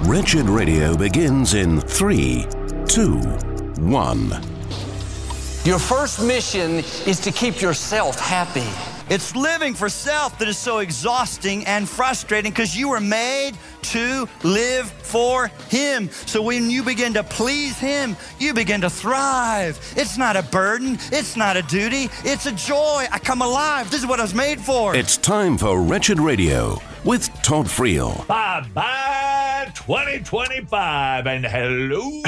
Wretched Radio begins in 3, 2, 1. Your first mission is to keep yourself happy. It's living for self that is so exhausting and frustrating because you were made to live for Him. So when you begin to please Him, you begin to thrive. It's not a burden. It's not a duty. It's a joy. I come alive. This is what I was made for. It's time for Wretched Radio with Todd Friel. Bye-bye 2025 and hello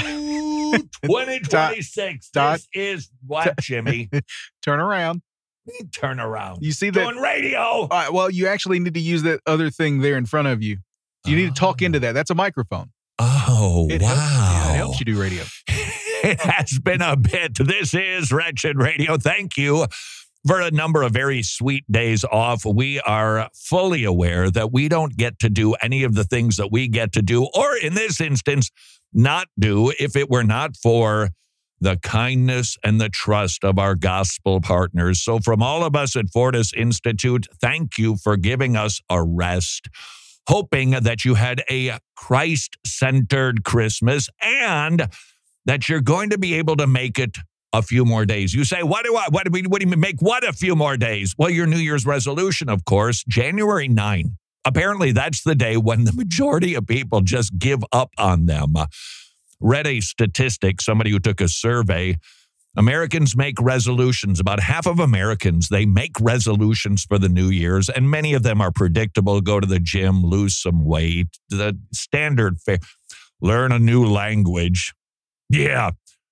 2026. This is what, Jimmy? Turn around. Turn around. You see that? Doing radio. All right, well, you actually need to use that other thing there in front of you. You need to talk into that. That's a microphone. Oh, It helps you do radio. It has been a bit. This is Wretched Radio. Thank you for a number of very sweet days off. We are fully aware that we don't get to do any of the things that we get to do, or in this instance, not do, if it were not for the kindness and the trust of our gospel partners. So from all of us at Fortis Institute, thank you for giving us a rest, hoping that you had a Christ-centered Christmas and that you're going to be able to make it a few more days. You say, what do you mean make what a few more days? Well, your New Year's resolution, of course, January 9. Apparently, that's the day when the majority of people just give up on them. Read a statistic, somebody who took a survey. Americans make resolutions. About half of Americans, they make resolutions for the New Year's, and many of them are predictable. Go to the gym, lose some weight, the standard fare. Learn a new language. Yeah,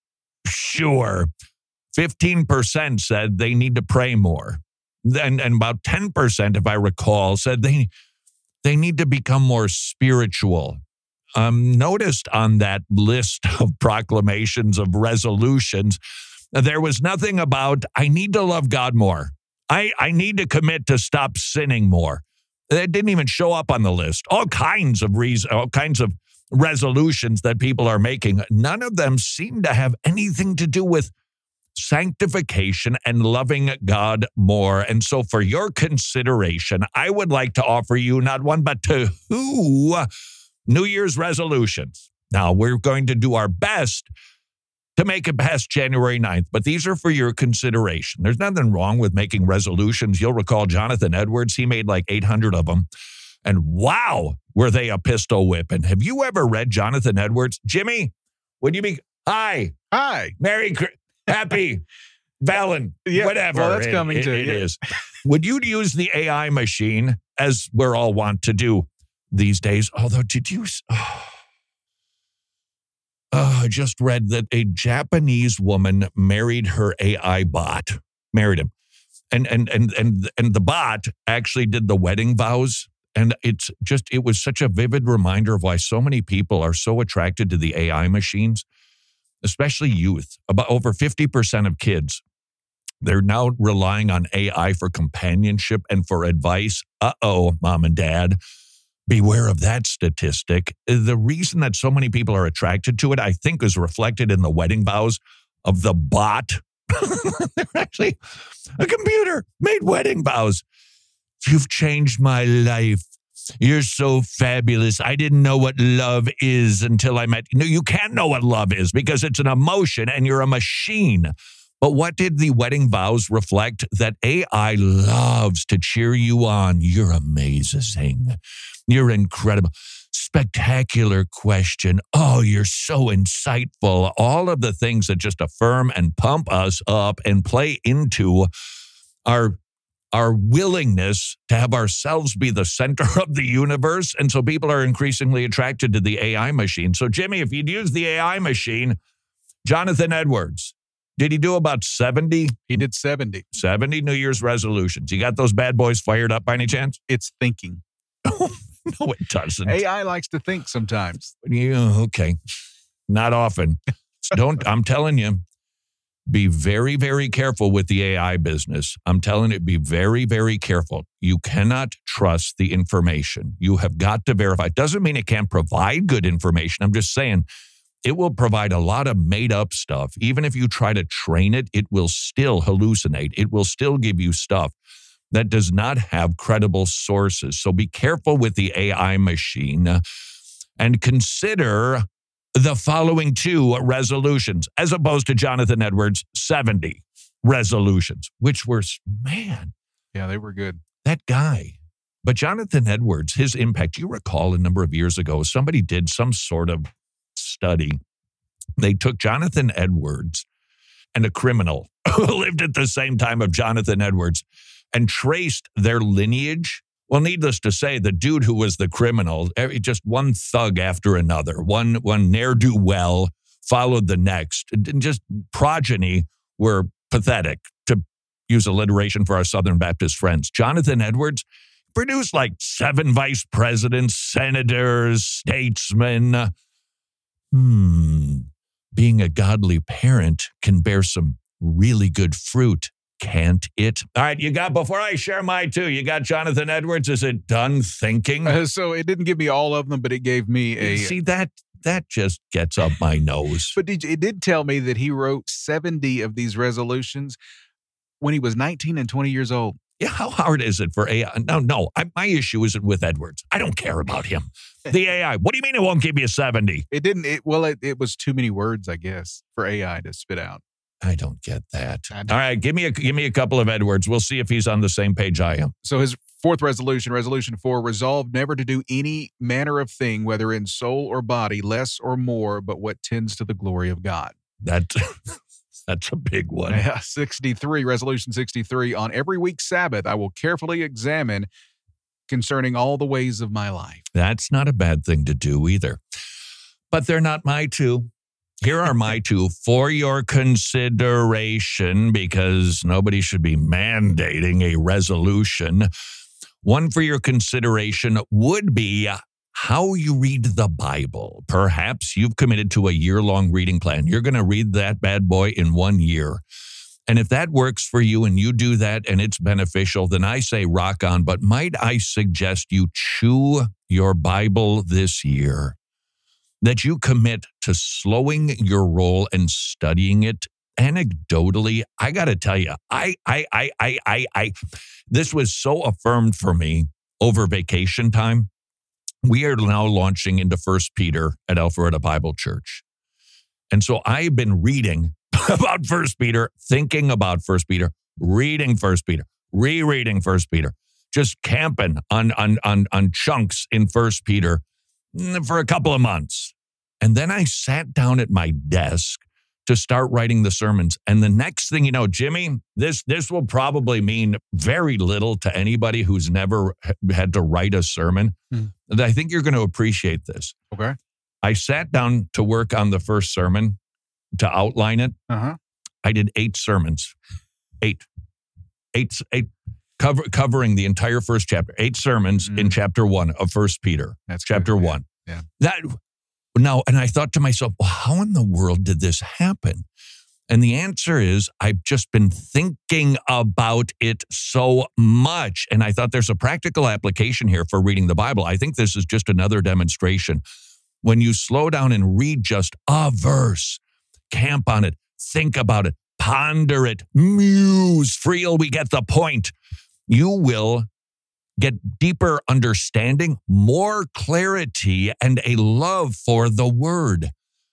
sure. 15% said they need to pray more. And about 10%, if I recall, said they need to become more spiritual. Noticed on that list of proclamations of resolutions, there was nothing about, I need to love God more. I need to commit to stop sinning more. It didn't even show up on the list. All kinds of resolutions that people are making. None of them seem to have anything to do with sanctification and loving God more. And so for your consideration, I would like to offer you not one, but two New Year's resolutions. Now, we're going to do our best to make it past January 9th, but these are for your consideration. There's nothing wrong with making resolutions. You'll recall Jonathan Edwards, he made like 800 of them. And wow, were they a pistol whipping. Have you ever read Jonathan Edwards? Jimmy, would you be, hi, Merry, Happy, Valen, whatever. Well, that's coming too. It is. Would you use the AI machine, as we're all want to do these days? Although, did you? I just read that a Japanese woman married her AI bot. Married him, and the bot actually did the wedding vows. And it was such a vivid reminder of why so many people are so attracted to the AI machines, especially youth. About over 50% of kids, they're now relying on AI for companionship and for advice. Mom and dad. Beware of that statistic. The reason that so many people are attracted to it, I think, is reflected in the wedding vows of the bot. They're actually, a computer made wedding vows. You've changed my life. You're so fabulous. I didn't know what love is until I met you. No, you can't know what love is because it's an emotion and you're a machine. But what did the wedding vows reflect? That AI loves to cheer you on. You're amazing. You're incredible. Spectacular question. Oh, you're so insightful. All of the things that just affirm and pump us up and play into our willingness to have ourselves be the center of the universe. And so people are increasingly attracted to the AI machine. So, Jimmy, if you'd use the AI machine, Jonathan Edwards, did he do about 70? He did 70. 70 New Year's resolutions. You got those bad boys fired up by any chance? It's thinking. No, it doesn't. AI likes to think sometimes. Yeah, okay. Not often. I'm telling you, be very, very careful with the AI business. I'm telling you, be very, very careful. You cannot trust the information. You have got to verify. It doesn't mean it can't provide good information. I'm just saying it will provide a lot of made-up stuff. Even if you try to train it, it will still hallucinate. It will still give you stuff that does not have credible sources. So be careful with the AI machine. and consider the following 2 resolutions, as opposed to Jonathan Edwards' 70 resolutions, which were, man, Yeah, they were good. that guy. But Jonathan Edwards, his impact, you recall a number of years ago, somebody did some sort of study. They took Jonathan Edwards and a criminal who lived at the same time of Jonathan Edwards and traced their lineage. Well, needless to say, the dude who was the criminal, just one thug after another, one ne'er-do-well followed the next. And just progeny were pathetic, to use alliteration for our Southern Baptist friends. Jonathan Edwards produced like 7 vice presidents, senators, statesmen. Being a godly parent can bear some really good fruit, can't it? All right, before I share my 2, you got Jonathan Edwards. Is it done thinking? So it didn't give me all of them, but it gave me a... See, that just gets up my nose. But it did tell me that he wrote 70 of these resolutions when he was 19 and 20 years old. Yeah, how hard is it for AI? No, my issue isn't with Edwards. I don't care about him. The AI. What do you mean it won't give you 70? It didn't. It was too many words, I guess, for AI to spit out. I don't get that. All right, give me a couple of Edwards. We'll see if he's on the same page I am. So his 4th resolution, resolution 4, resolve never to do any manner of thing, whether in soul or body, less or more, but what tends to the glory of God. That's a big one. Yeah, 63, resolution 63, on every week's Sabbath, I will carefully examine concerning all the ways of my life. That's not a bad thing to do either. But they're not my 2. Here are my 2 for your consideration, because nobody should be mandating a resolution. One for your consideration would be how you read the Bible. Perhaps you've committed to a year-long reading plan. You're going to read that bad boy in 1 year. And if that works for you and you do that and it's beneficial, then I say rock on. But might I suggest you chew your Bible this year, that you commit to slowing your roll and studying it anecdotally. I got to tell you, this was so affirmed for me over vacation time. We are now launching into 1 Peter at Alpharetta Bible Church. And so I've been reading about 1 Peter, thinking about 1 Peter, reading 1 Peter, rereading 1 Peter, just camping on chunks in 1 Peter for a couple of months. And then I sat down at my desk to start writing the sermons. And the next thing you know, Jimmy, this will probably mean very little to anybody who's never had to write a sermon. And I think you're going to appreciate this. Okay. I sat down to work on the first sermon to outline it. Uh-huh. I did 8 sermons. 8 covering the entire first chapter. 8 sermons in chapter 1 of 1 Peter. That's chapter good. 1. Yeah. Now, and I thought to myself, well, how in the world did this happen? And the answer is, I've just been thinking about it so much. And I thought there's a practical application here for reading the Bible. I think this is just another demonstration. When you slow down and read just a verse, camp on it, think about it, ponder it, muse, Friel, we get the point. You will get deeper understanding, more clarity, and a love for the word.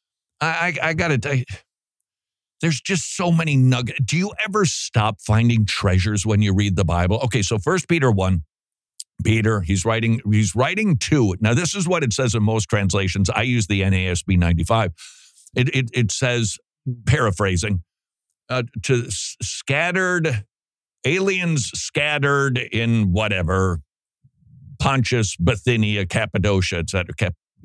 I got to tell you, there's just so many nuggets. Do you ever stop finding treasures when you read the Bible? Okay, so 1 Peter 1, Peter, he's writing to. Now, this is what it says in most translations. I use the NASB 95. It says, paraphrasing, to scattered aliens scattered in whatever, Pontus, Bithynia, Cappadocia, etc.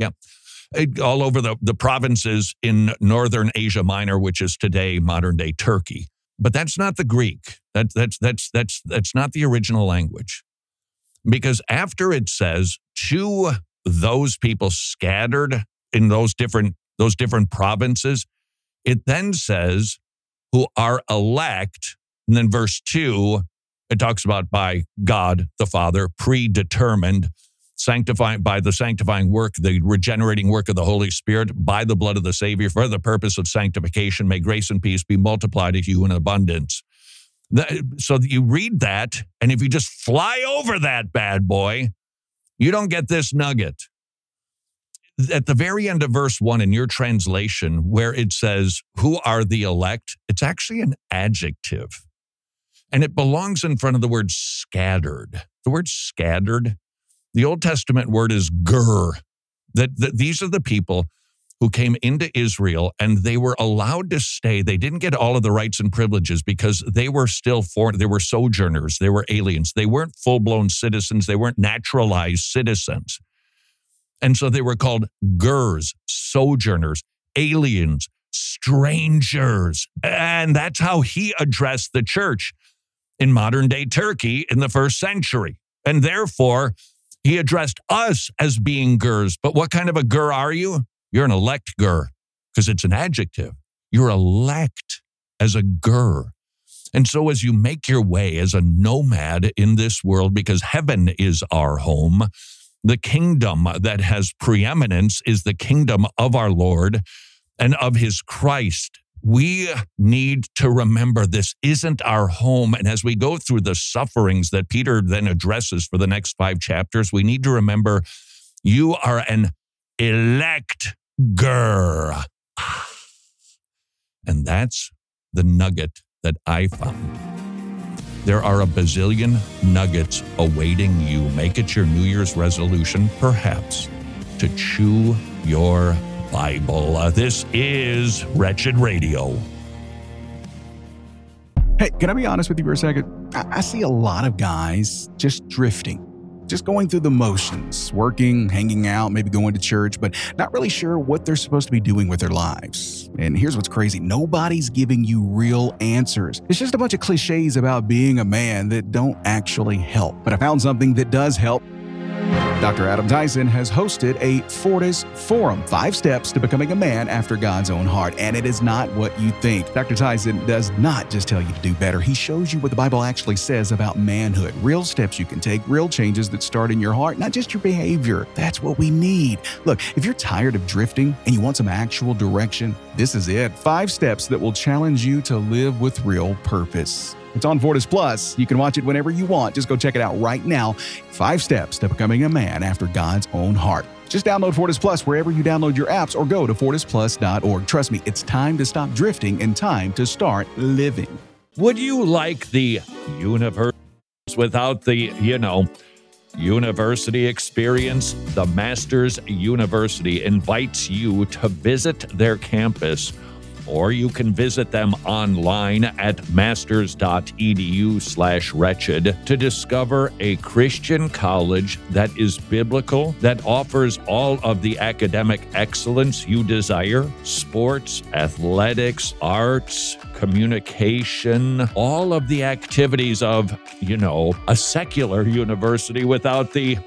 All over the provinces in northern Asia Minor, which is today modern day Turkey. But that's not the Greek. That's not the original language. Because after it says to those people scattered in those different provinces, it then says who are elect. And then verse 2, it talks about by God the Father, predetermined, sanctifying by the sanctifying work, the regenerating work of the Holy Spirit, by the blood of the Savior, for the purpose of sanctification. May grace and peace be multiplied to you in abundance. So you read that, and if you just fly over that bad boy, you don't get this nugget. at the very end of verse 1 in your translation, where it says, who are the elect? It's actually an adjective. And it belongs in front of the word scattered. The word scattered, the Old Testament word is ger. That these are the people who came into Israel and they were allowed to stay. They didn't get all of the rights and privileges because they were still foreign. They were sojourners. They were aliens. They weren't full-blown citizens. They weren't naturalized citizens. And so they were called gers, sojourners, aliens, strangers. And that's how he addressed the church in modern-day Turkey in the first century. And therefore, he addressed us as being gers. But what kind of a ger are you? You're an elect ger, because it's an adjective. You're elect as a ger. And so as you make your way as a nomad in this world, because heaven is our home, the kingdom that has preeminence is the kingdom of our Lord and of his Christ. We need to remember this isn't our home. And as we go through the sufferings that Peter then addresses for the next 5 chapters, we need to remember you are an elect ger. And that's the nugget that I found. There are a bazillion nuggets awaiting you. Make it your New Year's resolution, perhaps, to chew your Bible. This is Wretched Radio. Hey, can I be honest with you for a second? I see a lot of guys just drifting, just going through the motions, working, hanging out, maybe going to church, but not really sure what they're supposed to be doing with their lives. And here's what's crazy. Nobody's giving you real answers. It's just a bunch of cliches about being a man that don't actually help. But I found something that does help. Dr. Adam Tyson has hosted a Fortis Forum, 5 steps to becoming a man after God's own heart. And it is not what you think. Dr. Tyson does not just tell you to do better. He shows you what the Bible actually says about manhood. Real steps you can take, real changes that start in your heart, not just your behavior. That's what we need. Look, if you're tired of drifting and you want some actual direction, this is it. 5 steps that will challenge you to live with real purpose. It's on Fortis Plus. You can watch it whenever you want. Just go check it out right now. 5 steps to becoming a man after God's own heart. Just download Fortis Plus wherever you download your apps or go to fortisplus.org. Trust me, it's time to stop drifting and time to start living. Would you like the universe without the, university experience? The Masters University invites you to visit their campus, or you can visit them online at masters.edu/wretched to discover a Christian college that is biblical, that offers all of the academic excellence you desire: sports, athletics, arts, communication, all of the activities of, a secular university without the,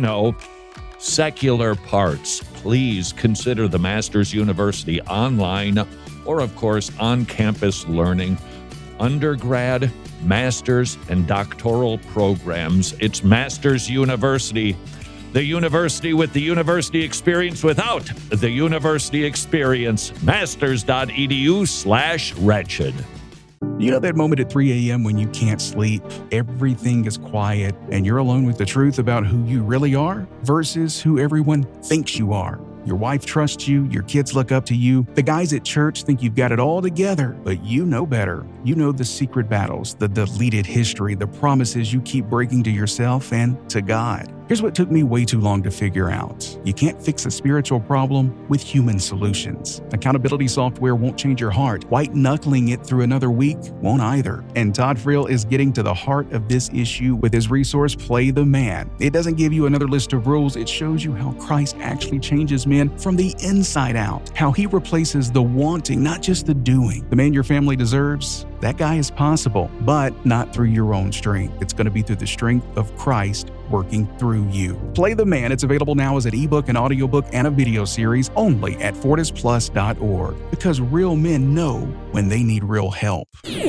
secular parts. Please consider the Masters University online, or, of course, on-campus learning, undergrad, master's, and doctoral programs. It's Masters University, the university with the university experience without the university experience. Masters.edu/wretched. You know that moment at 3 a.m. when you can't sleep, everything is quiet, and you're alone with the truth about who you really are versus who everyone thinks you are? Your wife trusts you, your kids look up to you, the guys at church think you've got it all together, but you know better. You know the secret battles, the deleted history, the promises you keep breaking to yourself and to God. Here's what took me way too long to figure out. You can't fix a spiritual problem with human solutions. Accountability software won't change your heart. White-knuckling it through another week won't either. And Todd Friel is getting to the heart of this issue with his resource, Play the Man. It doesn't give you another list of rules. It shows you how Christ actually changes men from the inside out, how he replaces the wanting, not just the doing. The man your family deserves, that guy is possible, but not through your own strength. It's going to be through the strength of Christ working through you. Play the Man. It's available now as an ebook, an audiobook, and a video series only at fortisplus.org, because real men know when they need real help.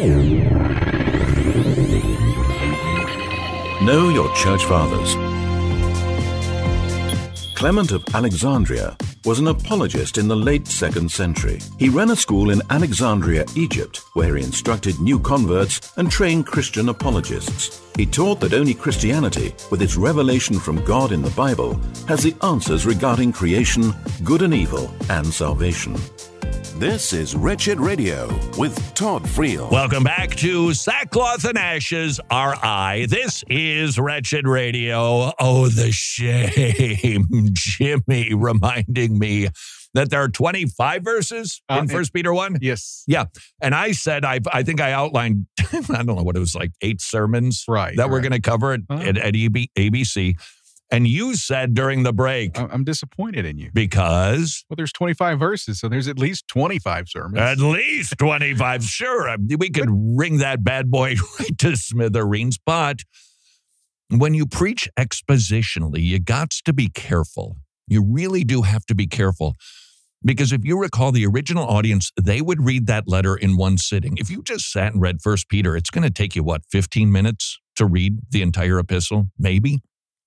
Know your church fathers. Clement of Alexandria was an apologist in the late 2nd century. He ran a school in Alexandria, Egypt, where he instructed new converts and trained Christian apologists. He taught that only Christianity, with its revelation from God in the Bible, has the answers regarding creation, good and evil, and salvation. This is Wretched Radio with Todd Friel. Welcome back to Sackcloth and Ashes RI. This is Wretched Radio. Oh, the shame. Jimmy reminding me that there are 25 verses in 1 Peter 1. Yes. Yeah. And I said, I think I outlined, I don't know what it was, like 8 sermons that we're going to cover at ABC. And you said during the break. I'm disappointed in you. Because? Well, there's 25 verses, so there's at least 25 sermons. At least 25. Sure. We could ring that bad boy right to smithereens. But when you preach expositionally, you got to be careful. You really do have to be careful. Because if you recall, the original audience, they would read that letter in one sitting. If you just sat and read 1 Peter, it's going to take you, 15 minutes to read the entire epistle? Maybe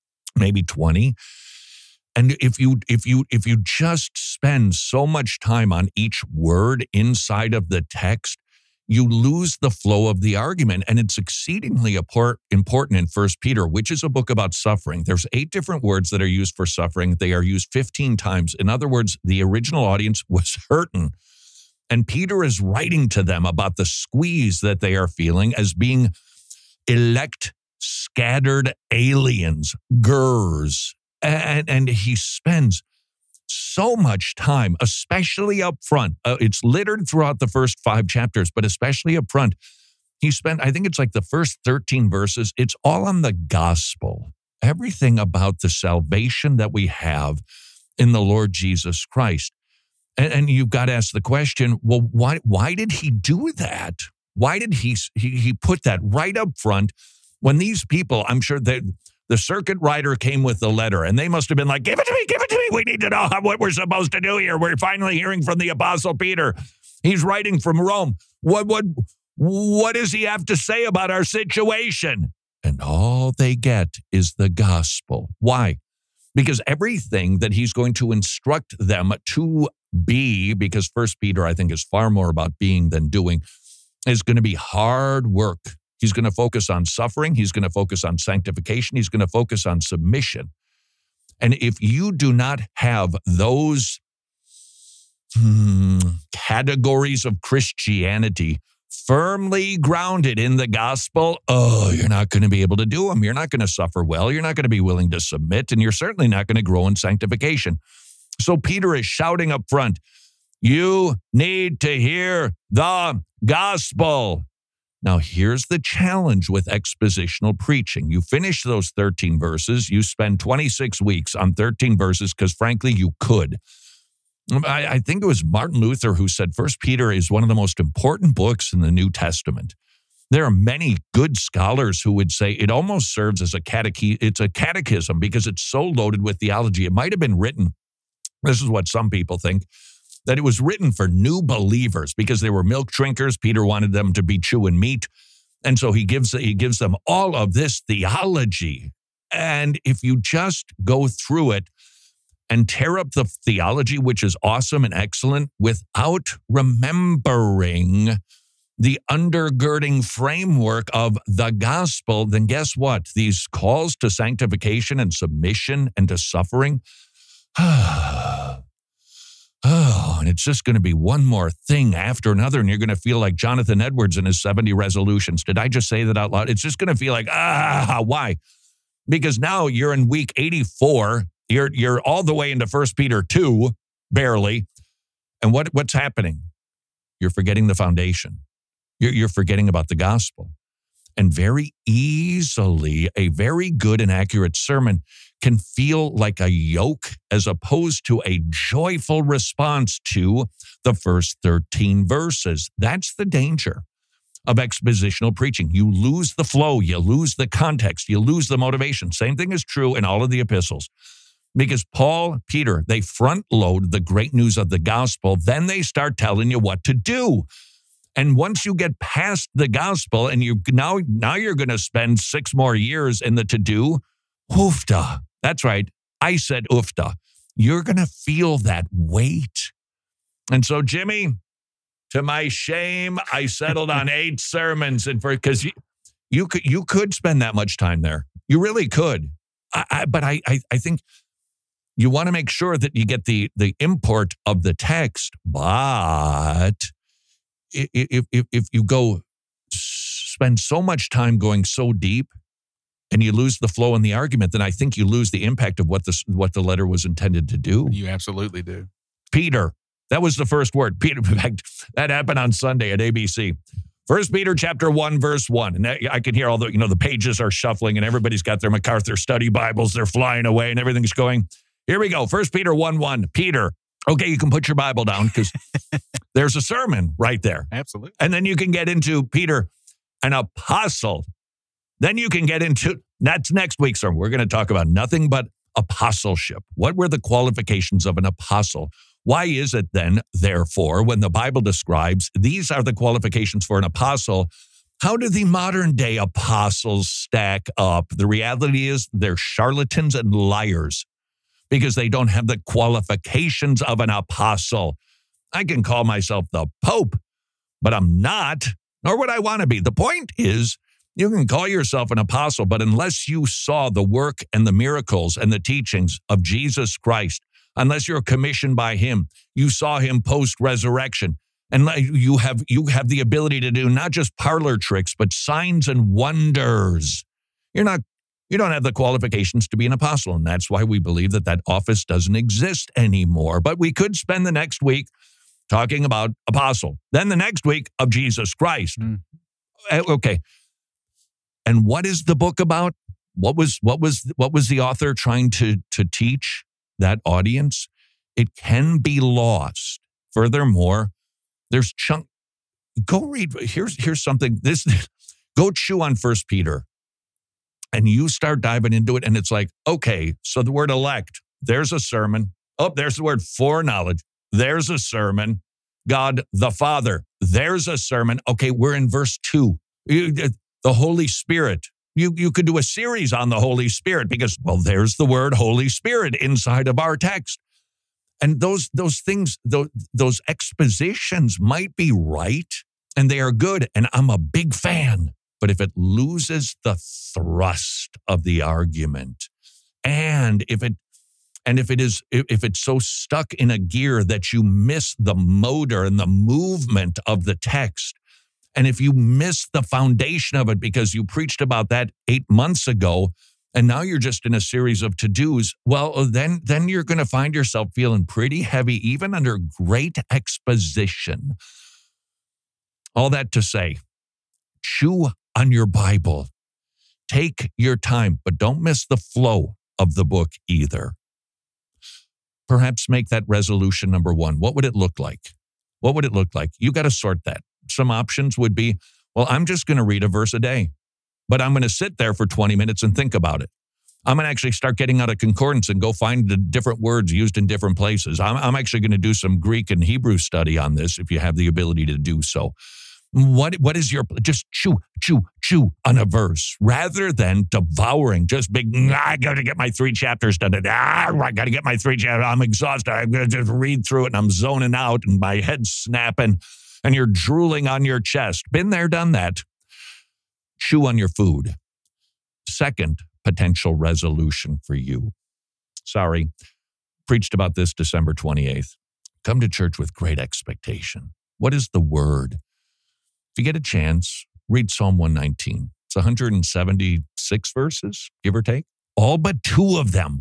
20. And if you just spend so much time on each word inside of the text, you lose the flow of the argument. And it's exceedingly important in 1 Peter, which is a book about suffering. There's 8 different words that are used for suffering. They are used 15 times. In other words, the original audience was hurting. And Peter is writing to them about the squeeze that they are feeling as being elect scattered aliens, gurs. And he spends so much time, especially up front. It's littered throughout the first 5 chapters, but especially up front. He spent, I think it's like the first 13 verses. It's all on the gospel. Everything about the salvation that we have in the Lord Jesus Christ. And you've got to ask the question, well, why did he do that? Why did he put that right up front? When these people, I'm sure the circuit rider came with the letter, and they must have been like, give it to me. We need to know what we're supposed to do here. We're finally hearing from the Apostle Peter. He's writing from Rome. What does he have to say about our situation? And all they get is the gospel. Why? Because everything that he's going to instruct them to be, because 1 Peter, I think, is far more about being than doing, is going to be hard work. He's going to focus on suffering. He's going to focus on sanctification. He's going to focus on submission. And if you do not have those categories of Christianity firmly grounded in the gospel, you're not going to be able to do them. You're not going to suffer well. You're not going to be willing to submit, and you're certainly not going to grow in sanctification. So Peter is shouting up front, you need to hear the gospel. Now, here's the challenge with expositional preaching. You finish those 13 verses. You spend 26 weeks on 13 verses because, frankly, you could. I think it was Martin Luther who said 1 Peter is one of the most important books in the New Testament. There are many good scholars who would say it almost serves as it's a catechism because it's so loaded with theology. It might have been written, this is what some people think, that it was written for new believers because they were milk drinkers. Peter wanted them to be chewing meat. And so he gives them all of this theology. And if you just go through it and tear up the theology, which is awesome and excellent, without remembering the undergirding framework of the gospel, then guess what? These calls to sanctification and submission and to suffering, and it's just going to be one more thing after another, and you're going to feel like Jonathan Edwards in his 70 resolutions. Did I just say that out loud? It's just going to feel like, why? Because now you're in week 84. You're all the way into 1 Peter 2, barely. And what's happening? You're forgetting the foundation. You're forgetting about the gospel. And very easily, a very good and accurate sermon can feel like a yoke as opposed to a joyful response to the first 13 verses. That's the danger of expositional preaching. You lose the flow, you lose the context, you lose the motivation. Same thing is true in all of the epistles. Because Paul, Peter, they front load the great news of the gospel, then they start telling you what to do. And once you get past the gospel and now you're going to spend 6 more years in the to-do, oofta. That's right. I said oofta. you're going to feel that weight. And so, Jimmy, to my shame, I settled on 8 sermons, and because you could spend that much time there. You really could. But I think you want to make sure that you get the import of the text. But if you go spend so much time going so deep and you lose the flow in the argument, then I think you lose the impact of what the letter was intended to do. You absolutely do. Peter, that was the first word. Peter, in fact, that happened on Sunday at ABC. 1 Peter chapter 1, verse 1. And I can hear all the pages are shuffling and everybody's got their MacArthur study Bibles. They're flying away and everything's going. Here we go. 1 Peter 1:1. Peter. Okay, you can put your Bible down because there's a sermon right there. Absolutely. And then you can get into Peter, an apostle. Then you can get into, that's next week's sermon. We're going to talk about nothing but apostleship. What were the qualifications of an apostle? Why is it then, therefore, when the Bible describes these are the qualifications for an apostle, how do the modern day apostles stack up? The reality is they're charlatans and liars because they don't have the qualifications of an apostle. I can call myself the Pope, but I'm not, nor would I want to be. The point is, you can call yourself an apostle, but unless you saw the work and the miracles and the teachings of Jesus Christ, unless you're commissioned by him, you saw him post-resurrection, and you have the ability to do not just parlor tricks, but signs and wonders. You don't have the qualifications to be an apostle, and that's why we believe that office doesn't exist anymore. But we could spend the next week talking about apostle, then the next week of Jesus Christ. Okay. And what is the book about? What was the author trying to teach that audience? It can be lost. Furthermore, there's go read. Here's something. Go chew on 1 Peter, and you start diving into it, and it's like, okay, so the word elect, there's a sermon. Oh, there's the word foreknowledge. There's a sermon. God the Father, there's a sermon. Okay, we're in verse 2. The Holy Spirit. You could do a series on the Holy Spirit because, well, there's the word Holy Spirit inside of our text. And those things, those expositions might be right, and they are good, and I'm a big fan. But if it loses the thrust of the argument, and if it's so stuck in a gear that you miss the motor and the movement of the text, and if you miss the foundation of it because you preached about that 8 months ago, and now you're just in a series of to-dos, well, then you're going to find yourself feeling pretty heavy, even under great exposition. All that to say, chew on your Bible. Take your time, but don't miss the flow of the book either. Perhaps make that resolution number 1. What would it look like? What would it look like? You got to sort that. Some options would be, well, I'm just going to read a verse a day, but I'm going to sit there for 20 minutes and think about it. I'm going to actually start getting out a concordance and go find the different words used in different places. I'm actually going to do some Greek and Hebrew study on this if you have the ability to do so. What is your, just chew on a verse rather than devouring, just big, I got to get my 3 chapters done. I got to get my 3 chapters. I'm exhausted. I'm going to just read through it and I'm zoning out and my head's snapping and you're drooling on your chest. Been there, done that. Chew on your food. Second potential resolution for you. Sorry, preached about this December 28th. Come to church with great expectation. What is the word? If you get a chance, read Psalm 119. It's 176 verses, give or take. All but 2 of them,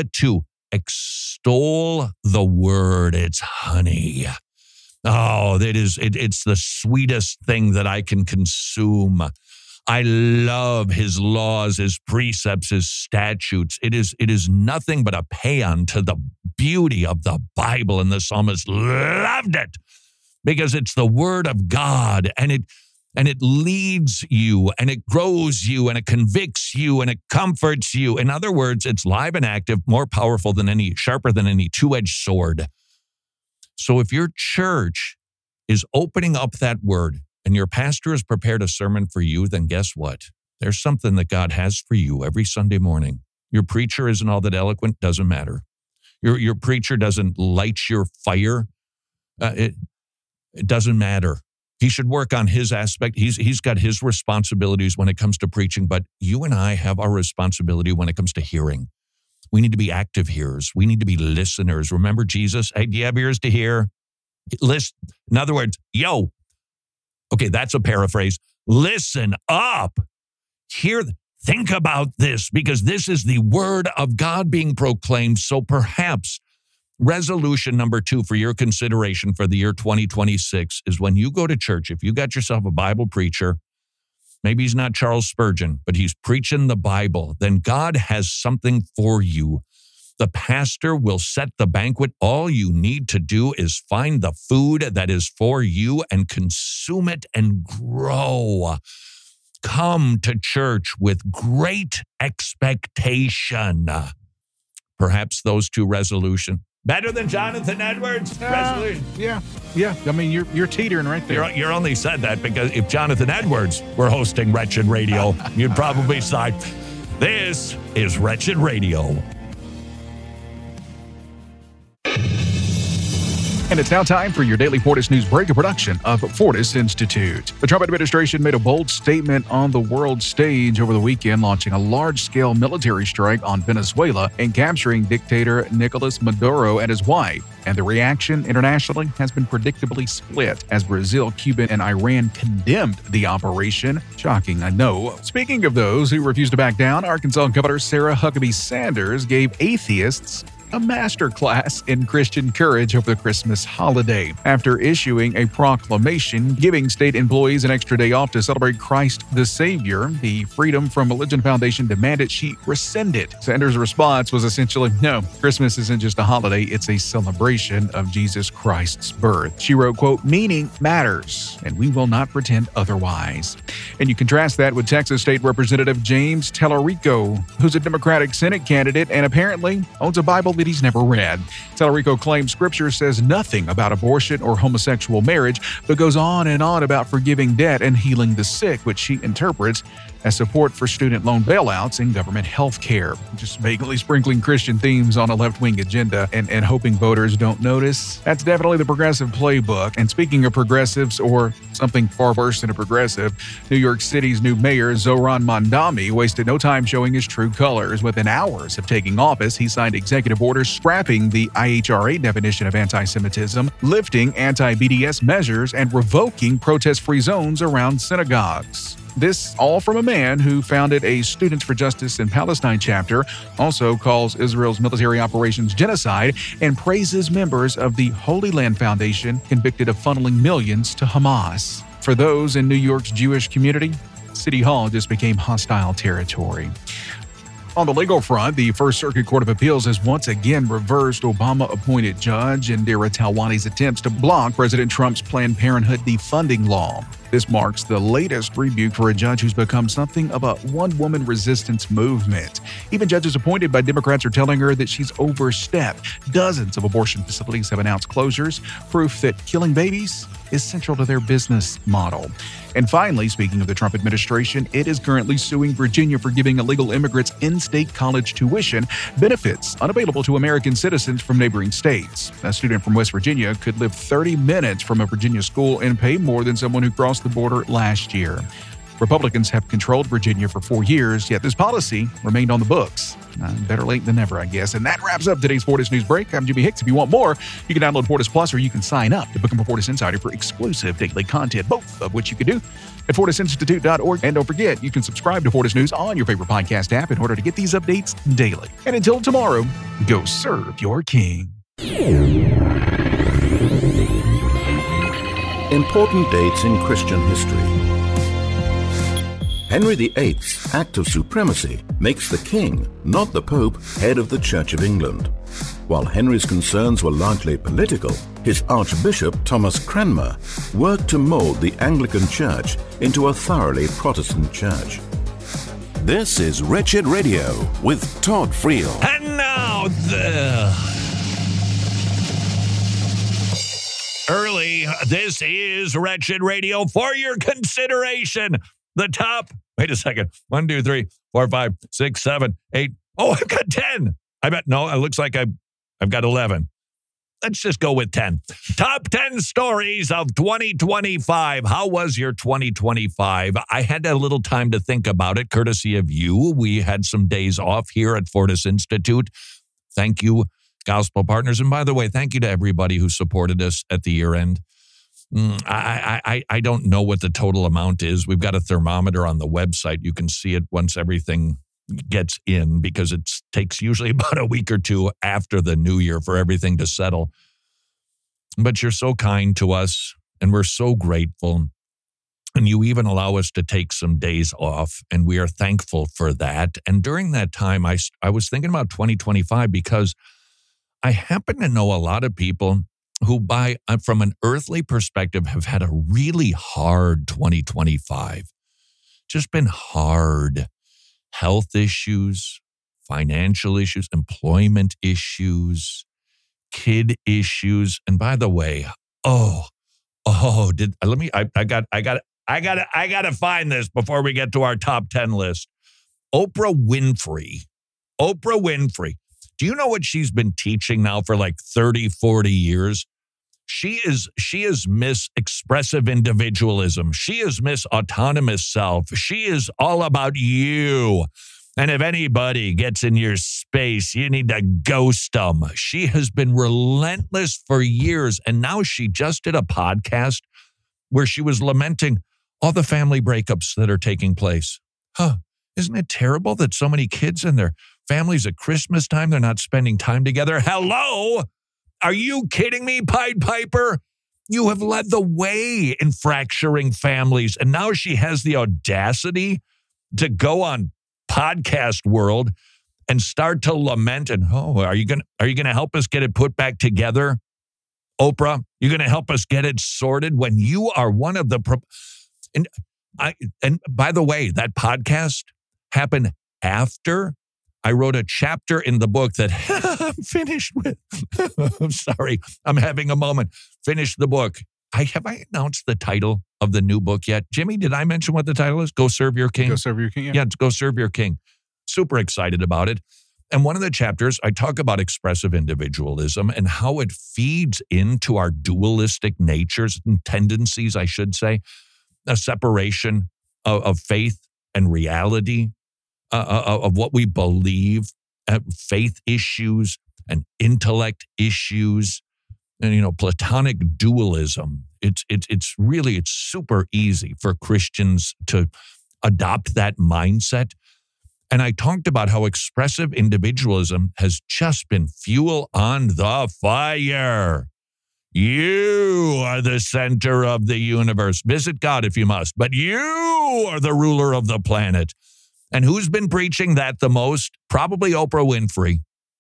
extol the word. It's honey. Oh, it's the sweetest thing that I can consume. I love his laws, his precepts, his statutes. It is nothing but a paean to the beauty of the Bible, and the psalmist loved it because it's the word of God, and it leads you, and it grows you, and it convicts you, and it comforts you. In other words, it's live and active, more powerful than sharper than any two-edged sword. So if your church is opening up that word and your pastor has prepared a sermon for you, then guess what? There's something that God has for you every Sunday morning. Your preacher isn't all that eloquent, doesn't matter. your preacher doesn't light your fire, it doesn't matter. He should work on his aspect. He's got his responsibilities when it comes to preaching, but you and I have our responsibility when it comes to hearing. We need to be active hearers. We need to be listeners. Remember Jesus? Hey, do you have ears to hear? Listen. In other words, yo. Okay, that's a paraphrase. Listen up. Think about this, because this is the word of God being proclaimed. So perhaps resolution number 2 for your consideration for the year 2026 is when you go to church, if you got yourself a Bible preacher, maybe he's not Charles Spurgeon, but he's preaching the Bible, then God has something for you. The pastor will set the banquet. All you need to do is find the food that is for you and consume it and grow. Come to church with great expectation. Perhaps those 2 resolutions. Better than Jonathan Edwards' resolution. Yeah. I mean, you're teetering right there. You're only said that because if Jonathan Edwards were hosting Wretched Radio, you'd probably side. This is Wretched Radio. And it's now time for your daily Fortis News Break, a production of Fortis Institute. The Trump administration made a bold statement on the world stage over the weekend, launching a large-scale military strike on Venezuela and capturing dictator Nicolas Maduro and his wife. And the reaction internationally has been predictably split as Brazil, Cuba, and Iran condemned the operation. Shocking, I know. Speaking of those who refused to back down, Arkansas Governor Sarah Huckabee Sanders gave atheists a masterclass in Christian courage over the Christmas holiday after issuing a proclamation giving state employees an extra day off to celebrate Christ the Savior. The Freedom from Religion Foundation demanded she rescind it. Sanders' response was essentially, no, Christmas isn't just a holiday, it's a celebration of Jesus Christ's birth. She wrote, quote, meaning matters, and we will not pretend otherwise. And you contrast that with Texas State Representative James Tellerico, who's a Democratic Senate candidate and apparently owns a Bible that he's never read. Tellerico claims Scripture says nothing about abortion or homosexual marriage, but goes on and on about forgiving debt and healing the sick, which she interprets as support for student loan bailouts and government health care. Just vaguely sprinkling Christian themes on a left-wing agenda and hoping voters don't notice. That's definitely the progressive playbook. And speaking of progressives, or something far worse than a progressive, New York City's new mayor, Zohran Mamdani, wasted no time showing his true colors. Within hours of taking office, he signed executive orders scrapping the IHRA definition of anti-Semitism, lifting anti-BDS measures, and revoking protest-free zones around synagogues. This all from a man who founded a Students for Justice in Palestine chapter, also calls Israel's military operations genocide, and praises members of the Holy Land Foundation convicted of funneling millions to Hamas. For those in New York's Jewish community, City Hall just became hostile territory. On the legal front, the First Circuit Court of Appeals has once again reversed Obama-appointed judge Indira Talwani's attempts to block President Trump's Planned Parenthood defunding law. This marks the latest rebuke for a judge who's become something of a one-woman resistance movement. Even judges appointed by Democrats are telling her that she's overstepped. Dozens of abortion facilities have announced closures, proof that killing babies is central to their business model. And finally, speaking of the Trump administration, it is currently suing Virginia for giving illegal immigrants in-state college tuition benefits unavailable to American citizens from neighboring states. A student from West Virginia could live 30 minutes from a Virginia school and pay more than someone who crossed the border last year. Republicans have controlled Virginia for 4 years, yet this policy remained on the books. Better late than never, I guess. And that wraps up today's Fortis News Break. I'm Jimmy Hicks. If you want more, you can download Fortis Plus, or you can sign up to become a Fortis Insider for exclusive daily content, both of which you can do at FortisInstitute.org. And don't forget, you can subscribe to Fortis News on your favorite podcast app in order to get these updates daily. And until tomorrow, go serve your king. Important dates in Christian history. Henry VIII's Act of Supremacy makes the king, not the Pope, head of the Church of England. While Henry's concerns were largely political, his Archbishop Thomas Cranmer worked to mold the Anglican Church into a thoroughly Protestant church. This is Wretched Radio with Todd Friel. And now this is Wretched Radio for your consideration. The top, wait a second, 1, 2, 3, 4, 5, 6, 7, 8. Oh, I've got 10. I bet, no, it looks like I I've got 11. Let's just go with 10. Top 10 stories of 2025. How was your 2025? I had a little time to think about it, courtesy of you. We had some days off here at Fortis Institute. Thank you, Gospel Partners. And by the way, thank you to everybody who supported us at the year end. I don't know what the total amount is. We've got a thermometer on the website. You can see it once everything gets in, because it takes usually about a week or two after the new year for everything to settle. But you're so kind to us, and we're so grateful. And you even allow us to take some days off, and we are thankful for that. And during that time, I was thinking about 2025, because I happen to know a lot of people who, from an earthly perspective, have had a really hard 2025. Just been hard. Health issues, financial issues, employment issues, kid issues. And by the way, I gotta find this before we get to our top 10 list. Oprah Winfrey. Do you know what she's been teaching now for like 30, 40 years? She is Miss Expressive Individualism. She is Miss Autonomous Self. She is all about you. And if anybody gets in your space, you need to ghost them. She has been relentless for years. And now she just did a podcast where she was lamenting all the family breakups that are taking place. Isn't it terrible that so many kids and their families at Christmas time, they're not spending time together? Hello? Are you kidding me, Pied Piper? You have led the way in fracturing families. And now she has the audacity to go on Podcast World and start to lament. And, are you gonna help us get it put back together? Oprah, you're going to help us get it sorted when you are one of the... And by the way, that podcast happened after I wrote a chapter in the book that I'm finished with. I'm sorry. I'm having a moment. Finish the book. Have I announced the title of the new book yet? Jimmy, did I mention what the title is? Go Serve Your King? Go Serve Your King, yeah. Yeah, Go Serve Your King. Super excited about it. And one of the chapters, I talk about expressive individualism and how it feeds into our dualistic natures and tendencies, I should say, a separation of faith and reality, of what we believe, faith issues and intellect issues, and, Platonic dualism. It's super easy for Christians to adopt that mindset. And I talked about how expressive individualism has just been fuel on the fire. You are the center of the universe. Visit God if you must, but you are the ruler of the planet. And who's been preaching that the most? Probably Oprah Winfrey.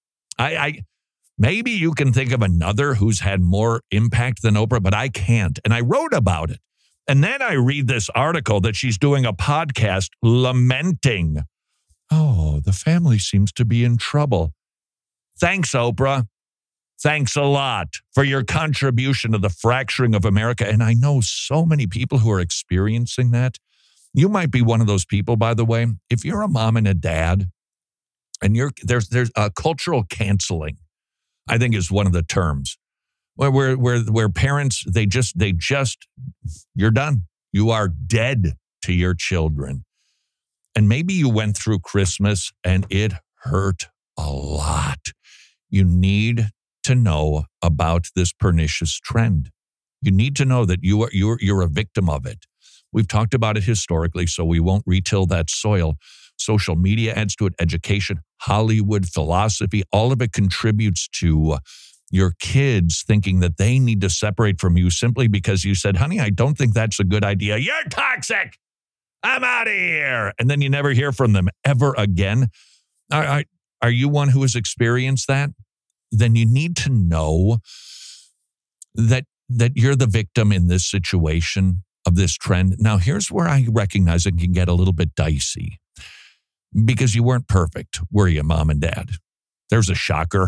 Maybe you can think of another who's had more impact than Oprah, but I can't. And I wrote about it. And then I read this article that she's doing a podcast lamenting. The family seems to be in trouble. Thanks, Oprah. Thanks a lot for your contribution to the fracturing of America. And I know so many people who are experiencing that. You might be one of those people, by the way. If you're a mom and a dad, and there's a cultural canceling, I think is one of the terms, where parents, they just you're done. You are dead to your children. And maybe you went through Christmas and it hurt a lot. You need to know about this pernicious trend. You need to know that you're a victim of it. We've talked about it historically, so we won't retill that soil. Social media adds to it, education, Hollywood, philosophy, all of it contributes to your kids thinking that they need to separate from you simply because you said, honey, I don't think that's a good idea. You're toxic. I'm out of here. And then you never hear from them ever again. Are you one who has experienced that? Then you need to know that you're the victim in this situation of this trend. Now, here's where I recognize it can get a little bit dicey because you weren't perfect, were you, mom and dad? There's a shocker.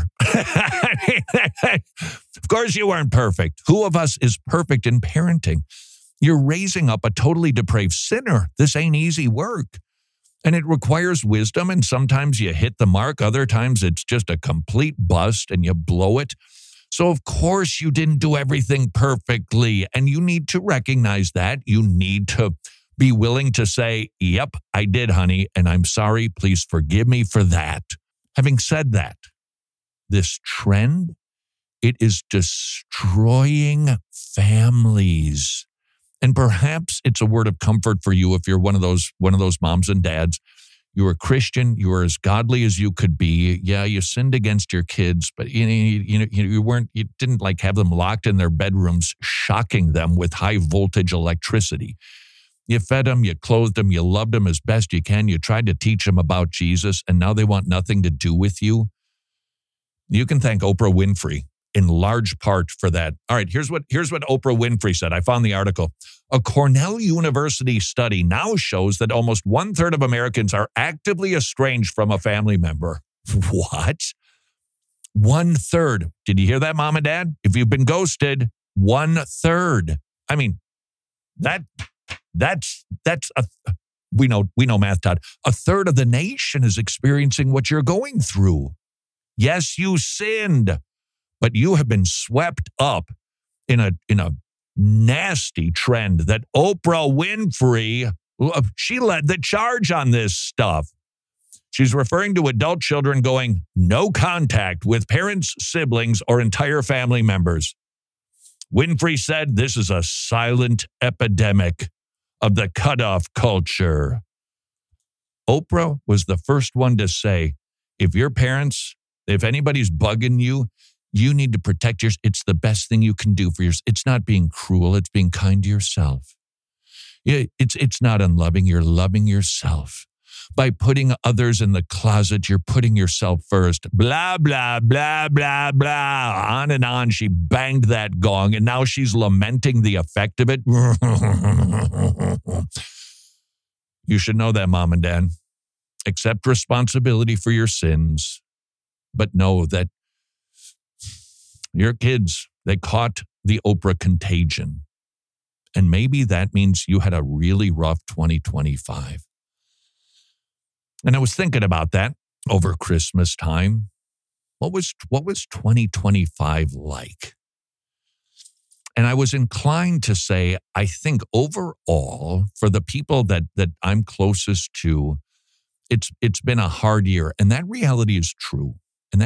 Of course you weren't perfect. Who of us is perfect in parenting? You're raising up a totally depraved sinner. This ain't easy work. And it requires wisdom, and sometimes you hit the mark. Other times it's just a complete bust and you blow it. So, of course, you didn't do everything perfectly, and you need to recognize that. You need to be willing to say, yep, I did, honey, and I'm sorry. Please forgive me for that. Having said that, this trend, it is destroying families. And perhaps it's a word of comfort for you if you're one of those moms and dads. You were a Christian. You were as godly as you could be. Yeah, you sinned against your kids, but you didn't like have them locked in their bedrooms, shocking them with high voltage electricity. You fed them, you clothed them, you loved them as best you can. You tried to teach them about Jesus, and now they want nothing to do with you. You can thank Oprah Winfrey in large part for that. All right, here's what Oprah Winfrey said. I found the article. A Cornell University study now shows that almost 1/3 of Americans are actively estranged from a family member. What? 1/3. Did you hear that, Mom and Dad? If you've been ghosted, 1/3. I mean, we know math, Todd. 1/3 of the nation is experiencing what you're going through. Yes, you sinned, but you have been swept up in a nasty trend that Oprah Winfrey, she led the charge on this stuff. She's referring to adult children going no contact with parents, siblings, or entire family members. Winfrey said this is a silent epidemic of the cutoff culture. Oprah was the first one to say, if anybody's bugging you, you need to protect yours. It's the best thing you can do for yours. It's not being cruel. It's being kind to yourself. It's not unloving. You're loving yourself. By putting others in the closet, you're putting yourself first. Blah, blah, blah, blah, blah. On and on. She banged that gong, and now she's lamenting the effect of it. You should know that, Mom and Dad. Accept responsibility for your sins, but know that your kids, they caught the Oprah contagion. And maybe that means you had a really rough 2025. And I was thinking about that over Christmas time. What was 2025 like? And I was inclined to say, I think overall, for the people that I'm closest to, it's been a hard year. And that reality is true.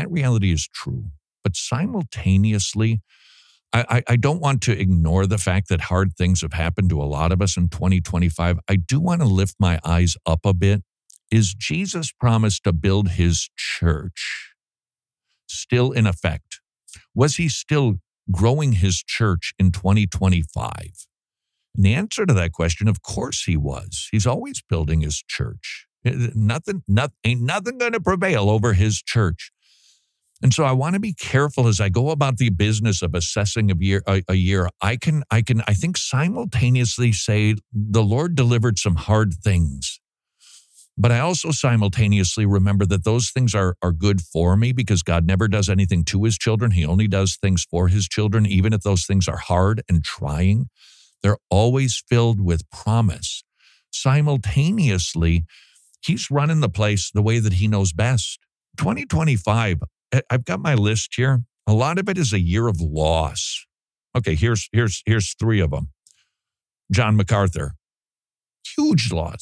But simultaneously, I don't want to ignore the fact that hard things have happened to a lot of us in 2025. I do want to lift my eyes up a bit. Is Jesus' promise to build his church still in effect? Was he still growing his church in 2025? And the answer to that question, of course he was. He's always building his church. Ain't nothing going to prevail over his church. And so I want to be careful as I go about the business of assessing a year. I think simultaneously say the Lord delivered some hard things. But I also simultaneously remember that those things are good for me because God never does anything to his children. He only does things for his children, even if those things are hard and trying. They're always filled with promise. Simultaneously, he's running the place the way that he knows best. 2025, I've got my list here. A lot of it is a year of loss. Okay, here's 3 of them. John MacArthur, huge loss.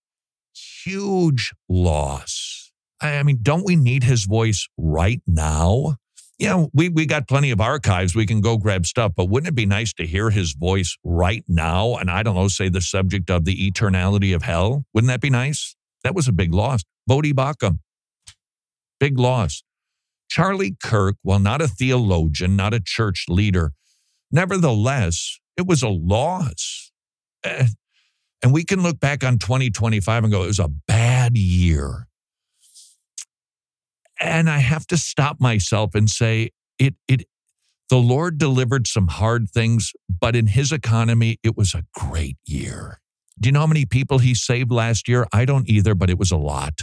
Huge loss. I mean, don't we need his voice right now? Yeah, we got plenty of archives. We can go grab stuff, but wouldn't it be nice to hear his voice right now? And I don't know, say the subject of the eternality of hell. Wouldn't that be nice? That was a big loss. Bodhi Bacham, big loss. Charlie Kirk, while not a theologian, not a church leader, nevertheless, it was a loss. And we can look back on 2025 and go, it was a bad year. And I have to stop myself and say, the Lord delivered some hard things, but in his economy, it was a great year. Do you know how many people he saved last year? I don't either, but it was a lot.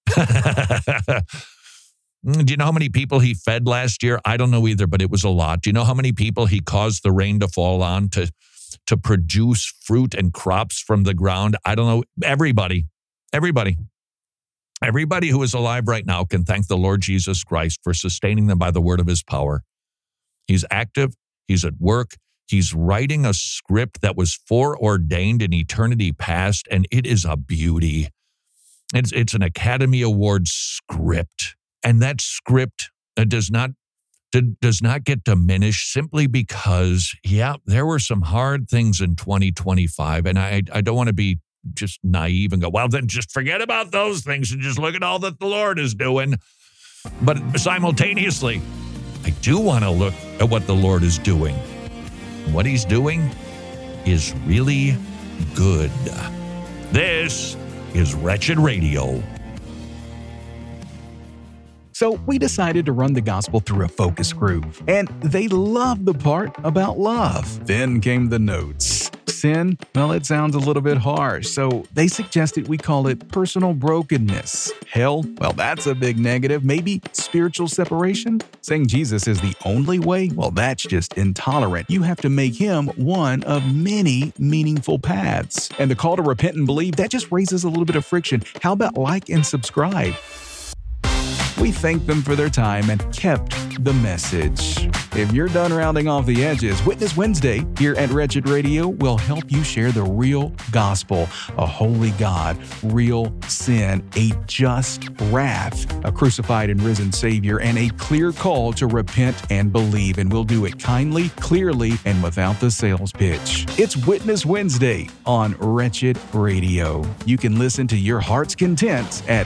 Do you know how many people he fed last year? I don't know either, but it was a lot. Do you know how many people he caused the rain to fall on to produce fruit and crops from the ground? I don't know. Everybody. Everybody who is alive right now can thank the Lord Jesus Christ for sustaining them by the word of his power. He's active. He's at work. He's writing a script that was foreordained in eternity past, and it is a beauty. It's an Academy Award script, and that script does not get diminished simply because, there were some hard things in 2025, and I don't want to be just naive and go, well, then just forget about those things and just look at all that the Lord is doing. But simultaneously, I do want to look at what the Lord is doing. What he's doing is really good. This is Wretched Radio. So we decided to run the gospel through a focus group, and they loved the part about love. Then came the notes. Sin, well, it sounds a little bit harsh, so they suggested we call it personal brokenness. Hell, well, that's a big negative. Maybe spiritual separation? Saying Jesus is the only way? Well, that's just intolerant. You have to make him one of many meaningful paths. And the call to repent and believe, that just raises a little bit of friction. How about like and subscribe? We thanked them for their time and kept the message. If you're done rounding off the edges, Witness Wednesday here at Wretched Radio will help you share the real gospel, a holy God, real sin, a just wrath, a crucified and risen Savior, and a clear call to repent and believe. And we'll do it kindly, clearly, and without the sales pitch. It's Witness Wednesday on Wretched Radio. You can listen to your heart's content at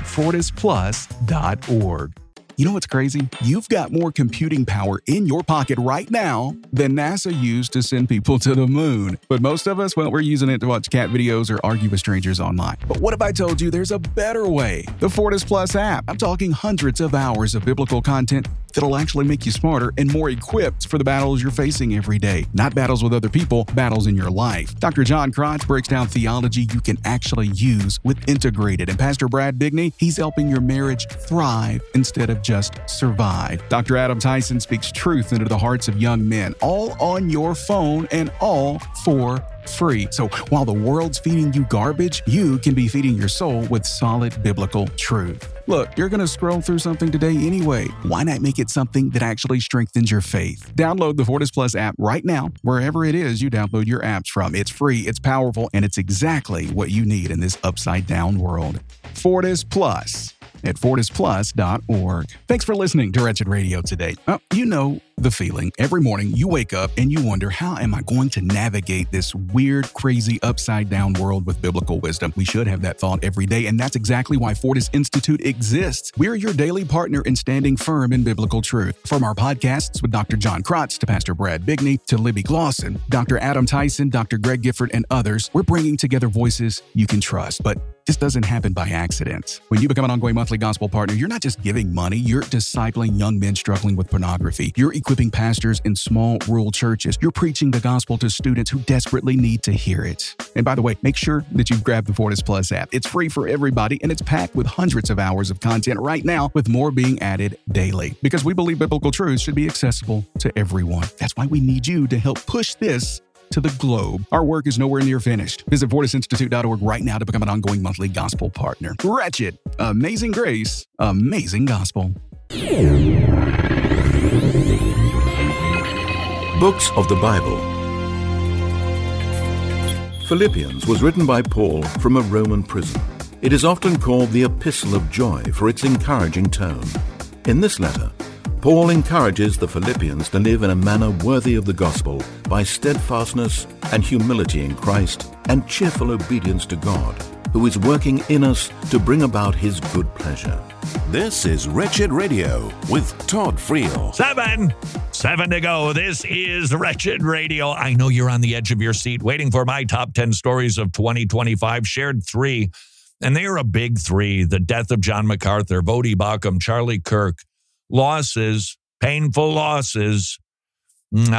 FortisPlus.org. You know what's crazy? You've got more computing power in your pocket right now than NASA used to send people to the moon. But most of us, well, we're using it to watch cat videos or argue with strangers online. But what if I told you there's a better way? The Fortis Plus app. I'm talking hundreds of hours of biblical content that'll actually make you smarter and more equipped for the battles you're facing every day. Not battles with other people, battles in your life. Dr. John Crotch breaks down theology you can actually use with Integrated. And Pastor Brad Bigney, he's helping your marriage thrive instead of just survive. Dr. Adam Tyson speaks truth into the hearts of young men, all on your phone and all for free. So while the world's feeding you garbage, you can be feeding your soul with solid biblical truth. Look, you're going to scroll through something today anyway. Why not make it something that actually strengthens your faith? Download the Fortis Plus app right now, wherever it is you download your apps from. It's free, it's powerful, and it's exactly what you need in this upside-down world. Fortis Plus at FortisPlus.org. Thanks for listening to Wretched Radio today. You know the feeling. Every morning you wake up and you wonder, how am I going to navigate this weird, crazy, upside-down world with biblical wisdom? We should have that thought every day, and that's exactly why Fortis Institute exists. We're your daily partner in standing firm in biblical truth. From our podcasts with Dr. John Crotch to Pastor Brad Bigney to Libby Glosson, Dr. Adam Tyson, Dr. Greg Gifford, and others, we're bringing together voices you can trust. But this doesn't happen by accident. When you become an ongoing monthly gospel partner, you're not just giving money, you're discipling young men struggling with pornography. You're equipping pastors in small rural churches. You're preaching the gospel to students who desperately need to hear it. And by the way, make sure that you grab the Fortis Plus app. It's free for everybody, and it's packed with hundreds of hours of content right now, with more being added daily. Because we believe biblical truths should be accessible to everyone. That's why we need you to help push this to the globe. Our work is nowhere near finished. Visit FortisInstitute.org right now to become an ongoing monthly gospel partner. Wretched, amazing grace, amazing gospel. Books of the Bible. Philippians was written by Paul from a Roman prison. It is often called the Epistle of Joy for its encouraging tone. In this letter, Paul encourages the Philippians to live in a manner worthy of the gospel by steadfastness and humility in Christ and cheerful obedience to God, who is working in us to bring about his good pleasure. This is Wretched Radio with Todd Friel. Seven to go. This is Wretched Radio. I know you're on the edge of your seat waiting for my top 10 stories of 2025. Shared 3, and they are a big 3. The death of John MacArthur, Voddie Baucham, Charlie Kirk. Losses, painful losses, and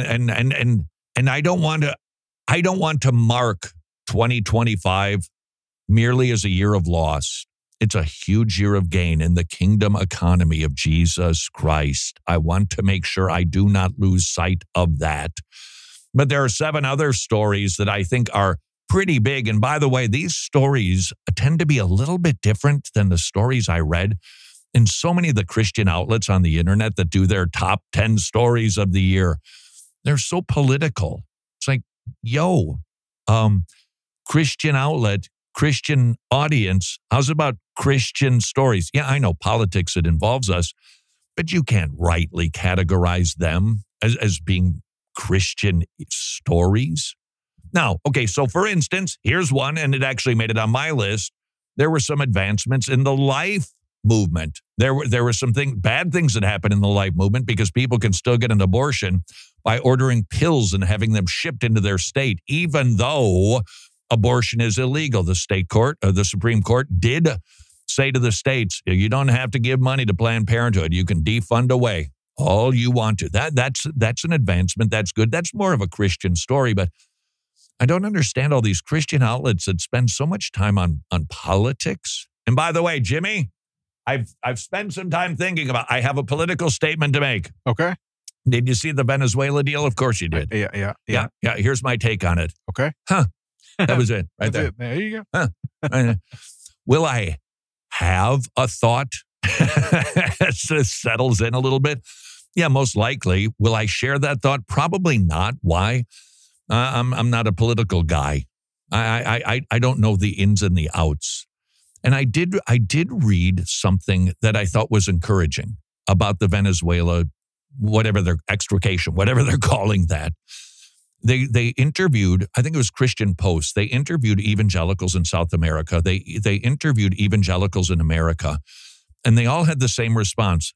I don't want to mark 2025 merely as a year of loss. It's a huge year of gain in the kingdom economy of Jesus Christ. I want to make sure I do not lose sight of that. But there are 7 other stories that I think are pretty big. And by the way, these stories tend to be a little bit different than the stories I read in so many of the Christian outlets on the internet that do their top 10 stories of the year. They're so political. It's like, Christian outlet, Christian audience, how's about Christian stories? Yeah, I know politics, it involves us, but you can't rightly categorize them as being Christian stories. Now, okay, so for instance, here's one, and it actually made it on my list. There were some advancements in the life movement. There were some bad things that happened in the life movement because people can still get an abortion by ordering pills and having them shipped into their state, even though abortion is illegal. The state court, or the Supreme Court, did say to the states, you don't have to give money to Planned Parenthood. You can defund away all you want to. That's an advancement. That's good. That's more of a Christian story, but I don't understand all these Christian outlets that spend so much time on politics. And by the way, Jimmy, I've spent some time thinking about, I have a political statement to make. Okay. Did you see the Venezuela deal? Of course you did. Yeah. Here's my take on it. Okay. That was it right there. There you go. Will I have a thought as it settles in a little bit? Yeah, most likely. Will I share that thought? Probably not. Why? I'm not a political guy. I don't know the ins and the outs. And I did read something that I thought was encouraging about the Venezuela, whatever their extrication, whatever they're calling that. They interviewed, I think it was Christian Post. They interviewed evangelicals in South America. They interviewed evangelicals in America, and they all had the same response.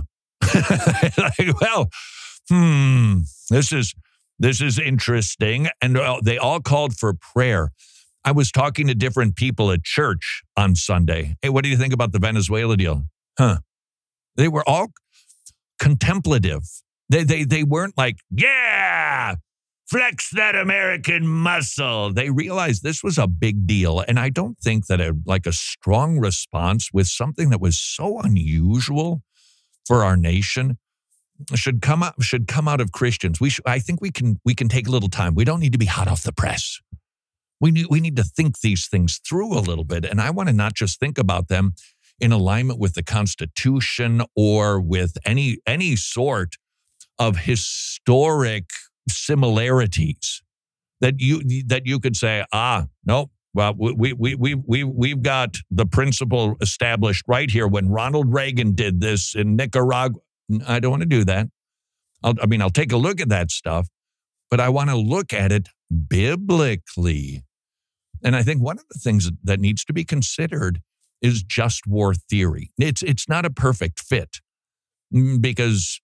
This is interesting. And they all called for prayer. I was talking to different people at church on Sunday. Hey, what do you think about the Venezuela deal? They were all contemplative. They weren't like, yeah, flex that American muscle. They realized this was a big deal. And I don't think that a strong response with something that was so unusual for our nation should come out of Christians. I think we can take a little time. We don't need to be hot off the press. We need to think these things through a little bit. And I want to not just think about them in alignment with the Constitution or with any sort of historic similarities that you could say, no, well, we've got the principle established right here when Ronald Reagan did this in Nicaragua. I don't want to do that. I'll take a look at that stuff, but I want to look at it biblically. And I think one of the things that needs to be considered is just war theory. It's not a perfect fit because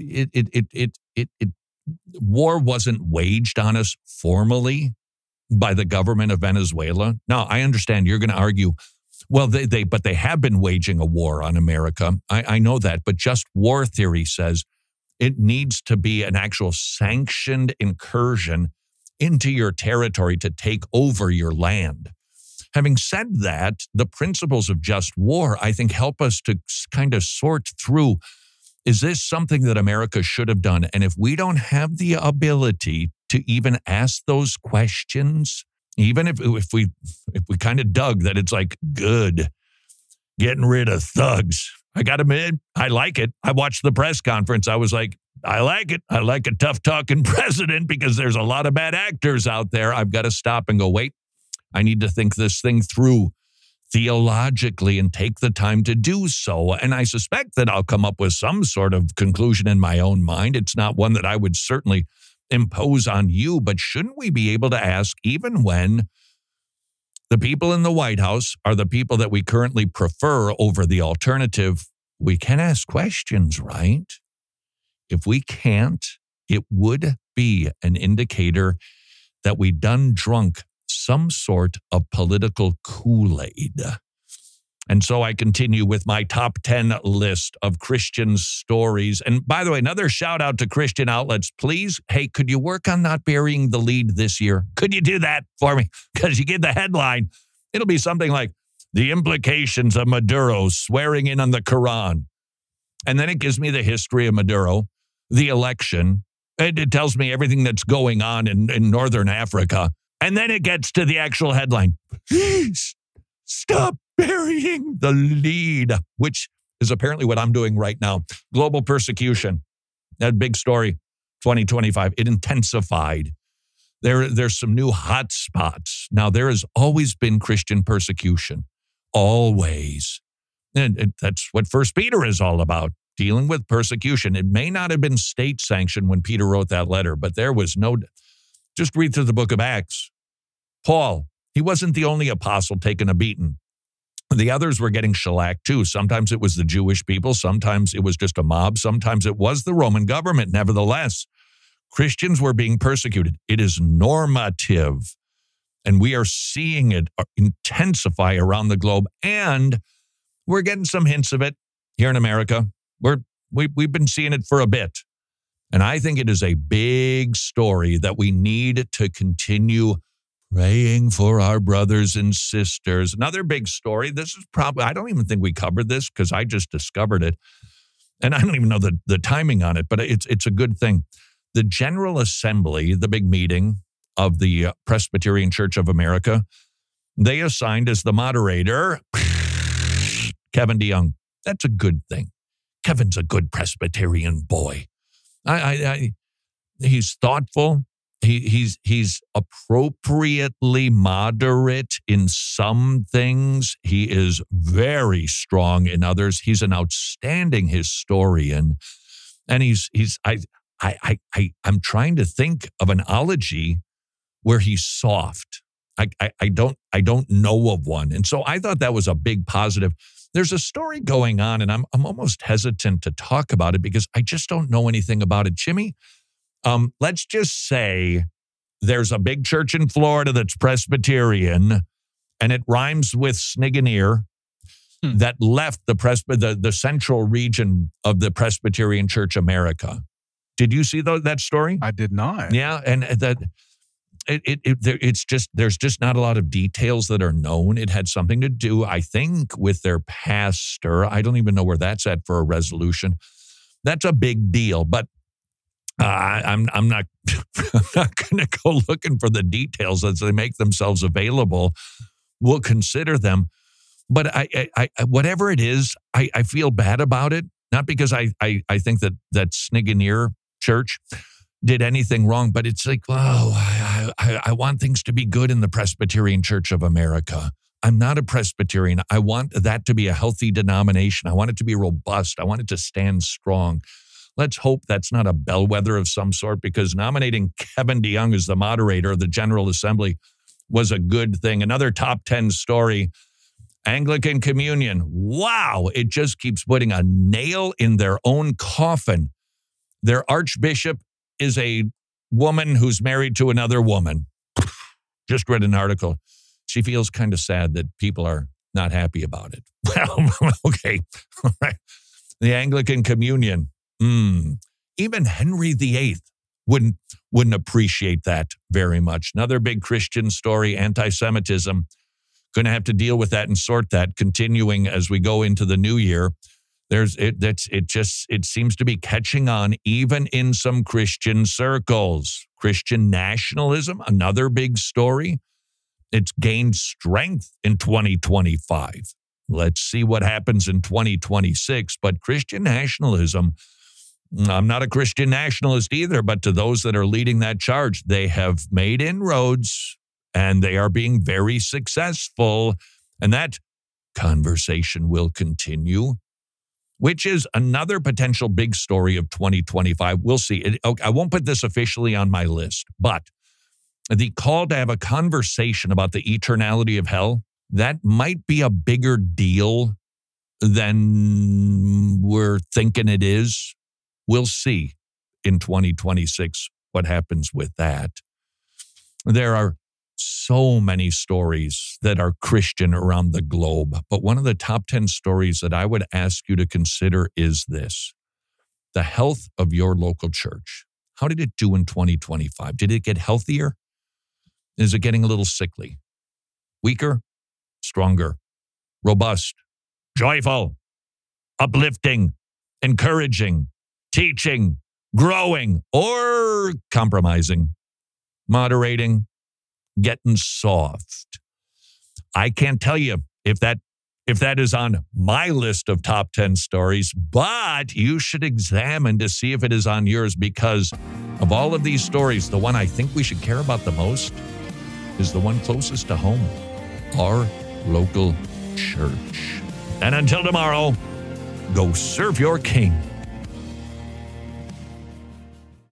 war wasn't waged on us formally by the government of Venezuela. Now, I understand you're going to argue, well, but they have been waging a war on America. I know that, but just war theory says it needs to be an actual sanctioned incursion into your territory to take over your land. Having said that, the principles of just war, I think, help us to kind of sort through, is this something that America should have done? And if we don't have the ability to even ask those questions, even if we kind of dug that it's like, good, getting rid of thugs. I got to admit, I like it. I watched the press conference. I was like, I like it. I like a tough talking president because there's a lot of bad actors out there. I've got to stop and go, wait, I need to think this thing through theologically and take the time to do so. And I suspect that I'll come up with some sort of conclusion in my own mind. It's not one that I would certainly impose on you, but shouldn't we be able to ask, even when the people in the White House are the people that we currently prefer over the alternative, we can ask questions, right? If we can't, it would be an indicator that we done drunk some sort of political Kool-Aid. And so I continue with my top 10 list of Christian stories. And by the way, another shout out to Christian outlets. Please, hey, could you work on not burying the lead this year? Could you do that for me? Because you get the headline. It'll be something like, the implications of Maduro swearing in on the Quran. And then it gives me the history of Maduro, the election. It tells me everything that's going on in Northern Africa. And then it gets to the actual headline. Please stop burying the lead, which is apparently what I'm doing right now. Global persecution. That big story, 2025. It intensified. There's some new hot spots. Now, there has always been Christian persecution. Always. And that's what 1 Peter is all about, dealing with persecution. It may not have been state sanctioned when Peter wrote that letter, but there was no... Just read through the book of Acts. Paul, he wasn't the only apostle taking a beating. The others were getting shellacked too. Sometimes it was the Jewish people. Sometimes it was just a mob. Sometimes it was the Roman government. Nevertheless, Christians were being persecuted. It is normative. And we are seeing it intensify around the globe. And we're getting some hints of it here in America. We've been seeing it for a bit. And I think it is a big story that we need to continue praying for our brothers and sisters. Another big story. This is probably, I don't even think we covered this because I just discovered it. And I don't even know the timing on it, but it's a good thing. The General Assembly, the big meeting of the Presbyterian Church of America, they assigned as the moderator Kevin DeYoung. That's a good thing. Kevin's a good Presbyterian boy. He's thoughtful. He's appropriately moderate in some things. He is very strong in others. He's an outstanding historian, and I'm trying to think of an ology where he's soft. I don't know of one, and so I thought that was a big positive. There's a story going on, and I'm almost hesitant to talk about it because I just don't know anything about it, Jimmy. Let's just say there's a big church in Florida that's Presbyterian, and it rhymes with Sniganeer, that left the central region of the Presbyterian Church America. Did you see that story? I did not. Yeah, and that it's just there's just not a lot of details that are known. It had something to do, I think, with their pastor. I don't even know where that's at for a resolution. That's a big deal, but I'm not going to go looking for the details as they make themselves available. We'll consider them, but I whatever it is, I feel bad about it. Not because I think that Sniganeer Church did anything wrong, but it's like, I want things to be good in the Presbyterian Church of America. I'm not a Presbyterian. I want that to be a healthy denomination. I want it to be robust. I want it to stand strong. Let's hope that's not a bellwether of some sort, because nominating Kevin DeYoung as the moderator of the General Assembly was a good thing. Another top 10 story, Anglican Communion. Wow, it just keeps putting a nail in their own coffin. Their archbishop is a woman who's married to another woman. Just read an article. She feels kind of sad that people are not happy about it. Well, okay. All right. The Anglican Communion. Even Henry VIII wouldn't appreciate that very much. Another big Christian story, anti-Semitism. Going to have to deal with that and sort that, continuing as we go into the new year. It seems to be catching on even in some Christian circles. Christian nationalism, another big story. It's gained strength in 2025. Let's see what happens in 2026. But Christian nationalism, I'm not a Christian nationalist either, but to those that are leading that charge, they have made inroads and they are being very successful. And that conversation will continue, which is another potential big story of 2025. We'll see. I won't put this officially on my list, but the call to have a conversation about the eternality of hell, that might be a bigger deal than we're thinking it is. We'll see in 2026 what happens with that. There are so many stories that are Christian around the globe, but one of the top 10 stories that I would ask you to consider is this: the health of your local church. How did it do in 2025? Did it get healthier? Is it getting a little sickly? Weaker? Stronger? Robust? Joyful? Uplifting? Encouraging? Teaching? Growing? Or compromising? Moderating? getting soft. I can't tell you if that is on my list of top 10 stories, but you should examine to see if it is on yours, because of all of these stories, the one I think we should care about the most is the one closest to home, our local church. And until tomorrow, go serve your King.